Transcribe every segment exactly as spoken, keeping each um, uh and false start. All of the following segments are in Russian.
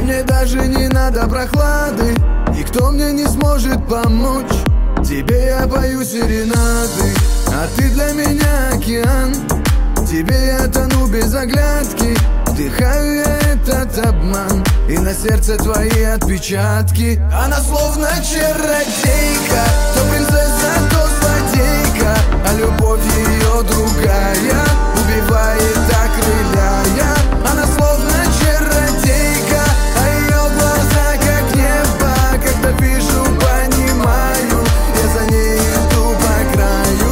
мне даже не надо прохлады, никто мне не сможет помочь. Тебе я пою серенады, а ты для меня океан. Тебе я тону без оглядки, вдыхаю я этот обман, и на сердце твои отпечатки. Она словно чародейка, то принцесса, то злодейка, а любовь ее другая убивает, окрыляя. Она словно чародейка, а ее глаза как небо. Когда вижу, понимаю, я за ней иду по краю.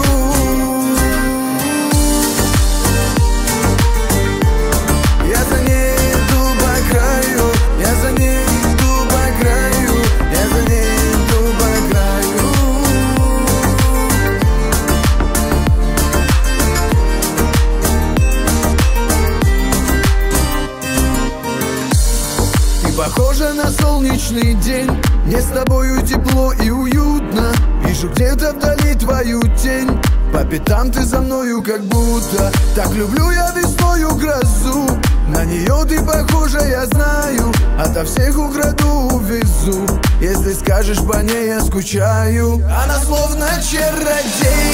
Я за ней иду по краю, я за ней иду по краю, я за ней иду по краю. Ты похожа на солнечный день, мне с тобою тепло и уютно. Вижу где-то вдали твою тень, по пятам ты за мною как будто. Так люблю я весною грозу, на нее ты похожа, я знаю. Ото всех украду, увезу, если скажешь, по ней я скучаю. Она словно чародейка,